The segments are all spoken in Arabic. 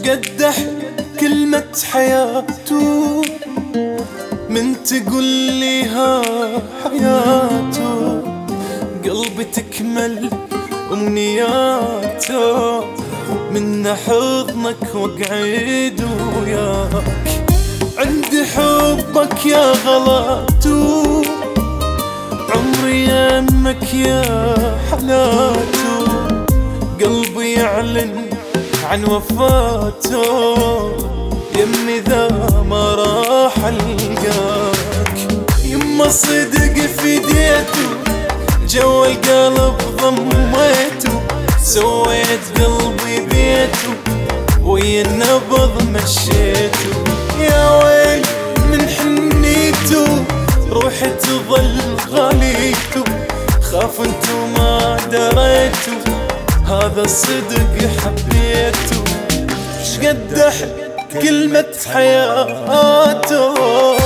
شقد كلمة حياته من تقول لي ها حياته، قلبي تكمل أمنياته من حضنك وقعد وياك. عندي حبك يا غلاته، عمري يمك يا حلاته، قلبي يعلن عن وفاته، يمي ذا ما راح القاك. يما صدق فديته، جوا القلب ضميته، سويت قلبي بيته ويا النبض مشيته. يا ويل من حنيته، روحي تظل غاليته، خاف انتو ما دريتو، هذا الصدق حبيته. شقد كلمة حياته.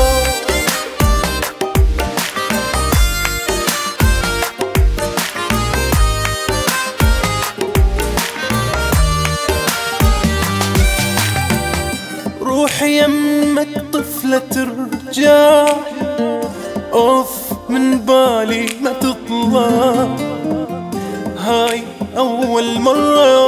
روحي يمك طفلة ترجع، اوف من بالي ما تطلع، هاي أول مرة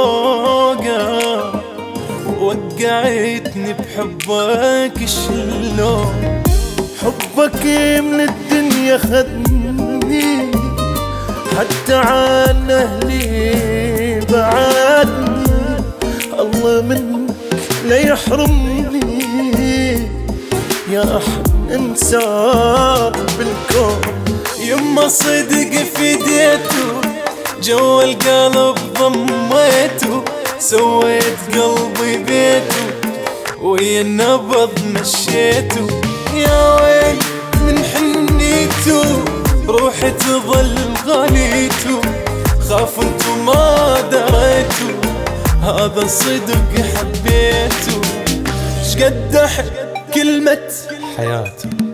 وقعتني بحبك شلون. حبك من الدنيا خدني، حتى عن أهلي بعدني، الله منك لا يحرمني، يا أحلى إنسان بالكون. يما صدق فديته، جوا القلب ضميته، سويت قلبي بيته ويا النبض مشيته. يا ويل من حنيته، روحي تظل غاليته، خاف انتو ما دريتو، هذا صدق حبيته. شقد كلمة حياته.